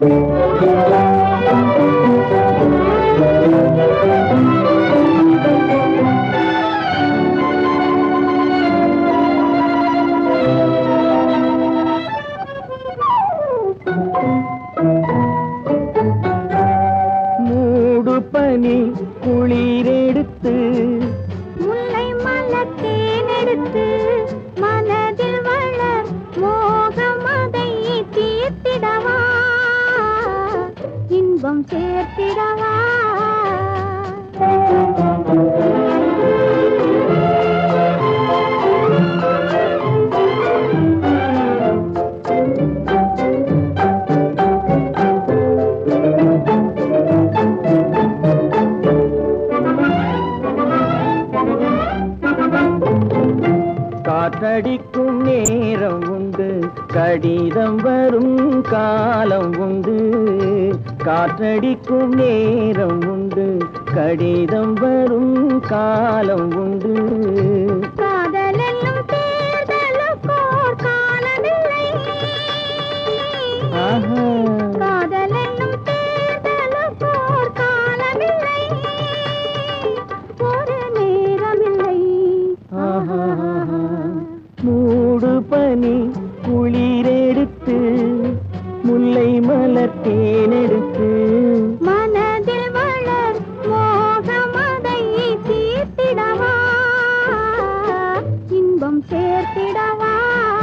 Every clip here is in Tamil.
மூடு பனி குளிரெடுத்து முல்லை மலர் தேனெடுத்து மனதில் வளர் மோகமதை தீர்த்திடவா இன்பம் சேர்த்திடவா காற்றடிக்கும் நேரம் உண்டு கடிதம் வரும் காலம் உண்டு காற்றடிக்கும் நேரம் உண்டு கடிதம் வரும் காலம் உண்டு காதலென்னும் தேர்தலுக்கோர் காலமில்லை காதலென்னும் தேர்தலுக்கோர் காலமில்லை ஒரு நேரமில்லை மூடு பனி குளிரெடுத்து முல்லை மலர் தேனெடுத்து மனதில் வளர் மோகமதை தீர்த்திடவா இன்பம் சேர்த்திடவா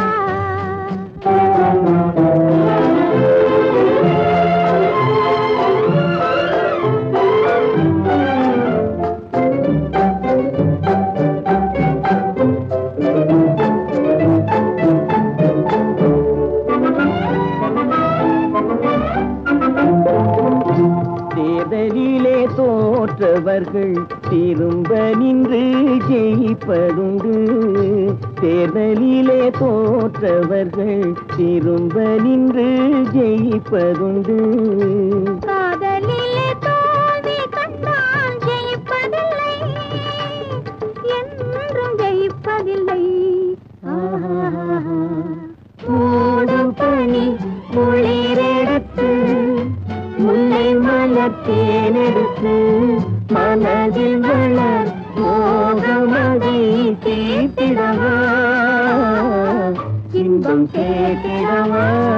தேர்தலிலே தோற்றவர்கள் திரும்ப நின்று ஜெயிப்பதுண்டு தேர்தலிலே தோற்றவர்கள் திரும்ப நின்று ஜெயிப்பதுண்டு காதலிலே தோல்வி கண்டால் ஜெயிப்பதில்லை என்றும் ஜெயிப்பதில்லை மூடு பனி குளிரெடுத்து முல்லை மலர் தேனெடுத்து மனதில் வளர் மோகமதை தீர்த்திடவா இன்பம் சேர்த்திடவா